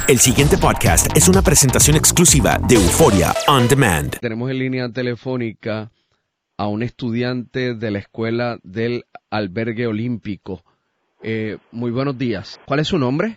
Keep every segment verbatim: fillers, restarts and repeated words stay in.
El siguiente podcast es una presentación exclusiva de Euphoria On Demand. Tenemos en línea telefónica a un estudiante de la escuela del Albergue Olímpico. Eh, muy buenos días. ¿Cuál es su nombre?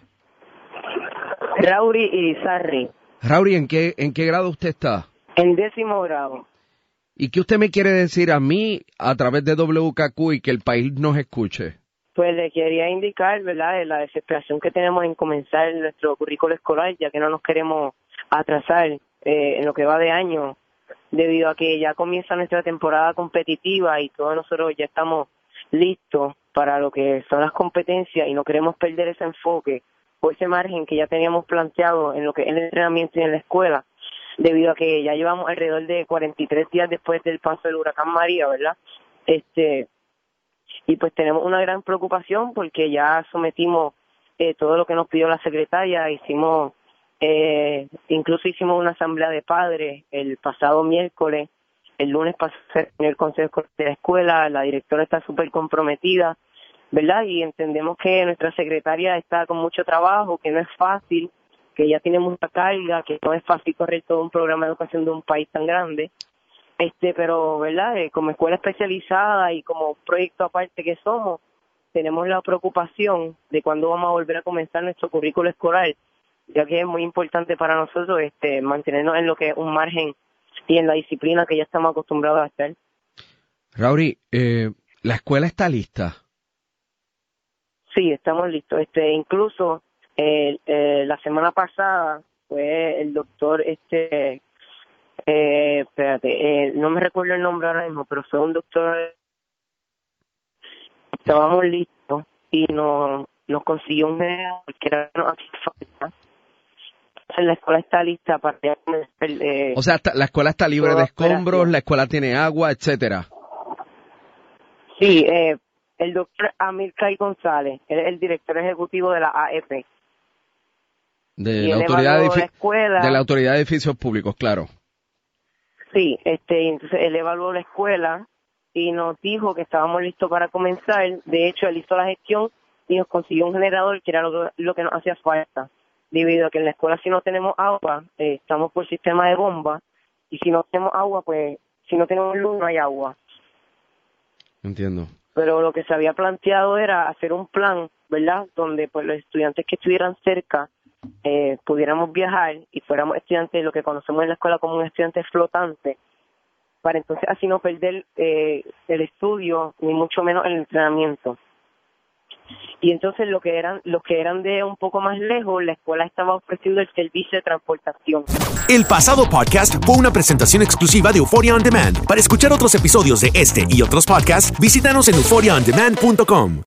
Rauri Izarri. Rauri, ¿en qué, ¿en qué grado usted está? En décimo grado. ¿Y qué usted me quiere decir a mí a través de W K Q y que el país nos escuche? Pues le quería indicar, ¿verdad?, la desesperación que tenemos en comenzar nuestro currículo escolar, ya que no nos queremos atrasar eh, en lo que va de año, debido a que ya comienza nuestra temporada competitiva y todos nosotros ya estamos listos para lo que son las competencias y no queremos perder ese enfoque o ese margen que ya teníamos planteado en lo que es el entrenamiento y en la escuela, debido a que ya llevamos alrededor de cuarenta y tres días después del paso del huracán María, ¿verdad? Este... Y pues tenemos una gran preocupación porque ya sometimos eh, todo lo que nos pidió la secretaria, hicimos, eh, incluso hicimos una asamblea de padres el pasado miércoles, el lunes pasó en el consejo de la escuela, la directora está súper comprometida, ¿verdad? Y entendemos que nuestra secretaria está con mucho trabajo, que no es fácil, que ella tiene mucha carga, que no es fácil correr todo un programa de educación de un país tan grande. Este, pero, ¿verdad? Eh, como escuela especializada y como proyecto aparte que somos, tenemos la preocupación de cuándo vamos a volver a comenzar nuestro currículo escolar, ya que es muy importante para nosotros este mantenernos en lo que es un margen y en la disciplina que ya estamos acostumbrados a hacer. Rauri, eh, ¿la escuela está lista? Sí, estamos listos. Este, incluso eh, eh, la semana pasada fue el doctor este Eh, espérate, eh, no me recuerdo el nombre ahora mismo, pero fue un doctor, estábamos listos y nos, nos consiguió un generador que era no hacía falta. Entonces la escuela está lista para eh, o sea, la escuela está libre de escombros, la escuela tiene agua, etcétera. Sí, eh, el doctor Amilcar González, él es el director ejecutivo de la A E P. De la autoridad de, la de la autoridad de edificios públicos, claro. Sí, este, entonces él evaluó la escuela y nos dijo que estábamos listos para comenzar. De hecho, él hizo la gestión y nos consiguió un generador que era lo, lo que nos hacía falta. Debido a que en la escuela si no tenemos agua, eh, estamos por sistema de bomba, y si no tenemos agua, pues, si no tenemos luz, no hay agua. Entiendo. Pero lo que se había planteado era hacer un plan, ¿verdad?, donde pues los estudiantes que estuvieran cerca Eh, pudiéramos viajar y fuéramos estudiantes, lo que conocemos en la escuela como un estudiante flotante, para entonces así no perder eh, el estudio ni mucho menos el entrenamiento. Y entonces lo que eran los que eran de un poco más lejos, la escuela estaba ofreciendo el servicio de transportación. El pasado podcast fue una presentación exclusiva de Euphoria On Demand. Para escuchar otros episodios de este y otros podcasts, visítanos en euphoria on demand punto com.